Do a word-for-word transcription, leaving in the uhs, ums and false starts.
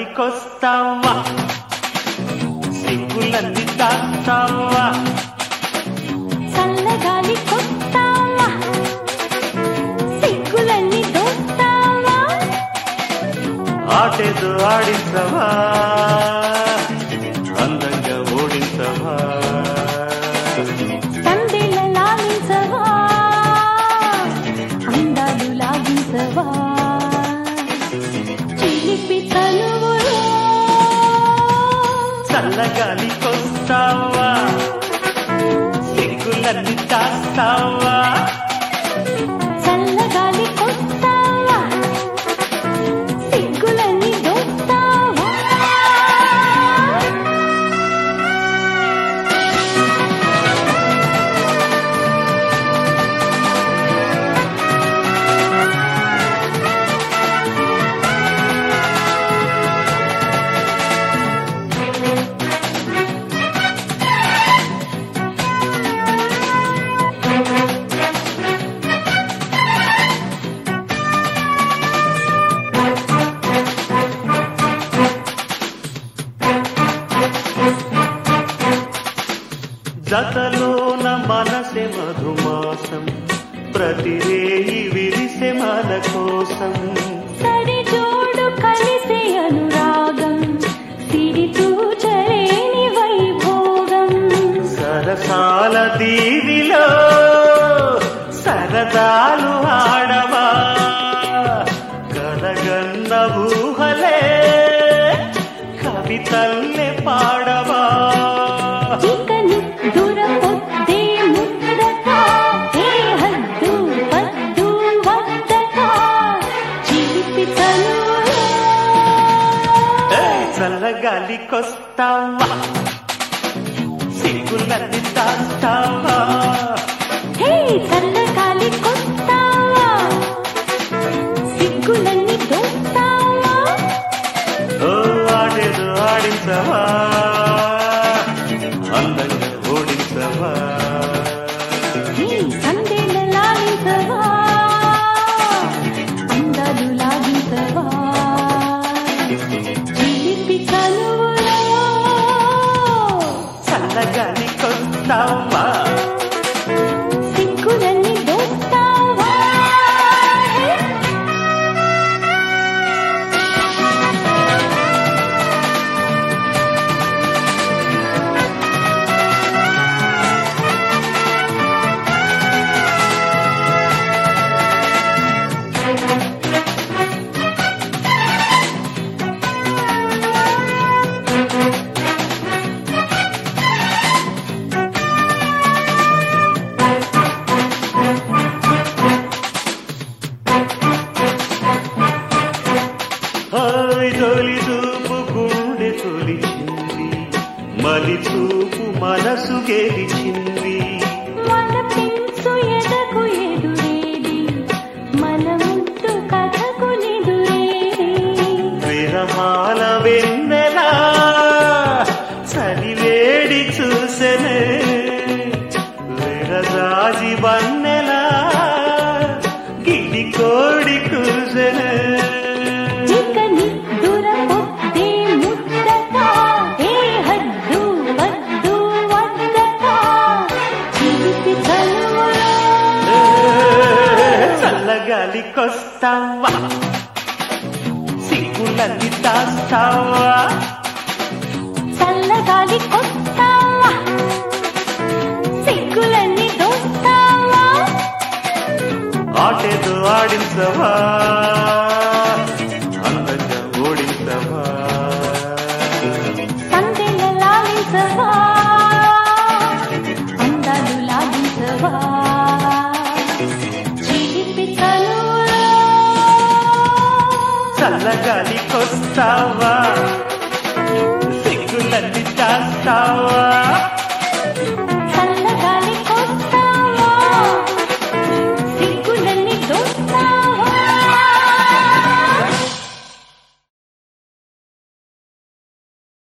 చల్లగాలికొస్తావా సిగ్గులన్నీ దాస్తావా చల్లగాలికొస్తావా సిగ్గులన్నీ దోస్తావా ఆటేదో ఆడించవా అందంగా ఓడించవా సందేల లాగించవా అందాలు లాగించవా చిలిపి తనువులో చల్లగాలికొస్తావా సిగ్గులన్నీ దాస్తావా చల్లగాలికొస్తావా సిగ్గులన్నీ దోస్తావా జతలోన మనసే మధుమాసం ప్రతిరేయి విరిసే మన కోసం సరి జోడు కలిసే అనురాగం సిరితూచలేని వైభోగం సరసాల దీవిలో సరదాలు ఆడవా కలగన్న ఊహలే కవితల్లే పాడవా ఇకని దురపొద్దే ముద్దక ఏ హద్దు పద్దు వద్దక చిలిపి తనువులో చల్లగాలికొస్తావా సిగ్గులన్నీ దాస్తావా హే చల్లగాలికొస్తావా సిగ్గులన్నీ దోస్తావా ఓ ఆడేదో ఆడించవా అందంగా ఓడించవా హే సందేల లాగించవా అందాలు లాగించవా చిలిపి కనువులో చల్లగాలికొస్తావా సిగ్గులన్నీ దోస్తావా హాయ్ తొలి చూపు గుండె తొలిచింది మలి చూపు మనసు గెలిచింది మన పెంచు ఎదకు ఎదురేది మన ముట్టు కథకు నిదురేది విరహాల వెన్నెలా చలివేడి చూసెనే విరజాజి వన్నెలా గిడి కోడి కూసెనే చికని దురపొద్దే ముద్దక ఏ హద్దు వద్దు వద్దక చిలిపి తనువులో చల్లగాలికొస్తావా సిగ్గులన్నీ దాస్తావా చల్లగాలికొస్తావా సిగ్గులన్నీ దోస్తావా ఆటేదో ఆడించవా అందంగా ఓడించవా సందేల లాగించవా అందాలు లాగించవా చిలిపి తనువులో చల్లగాలికొస్తావా సిగ్గులన్నీ దాస్తావా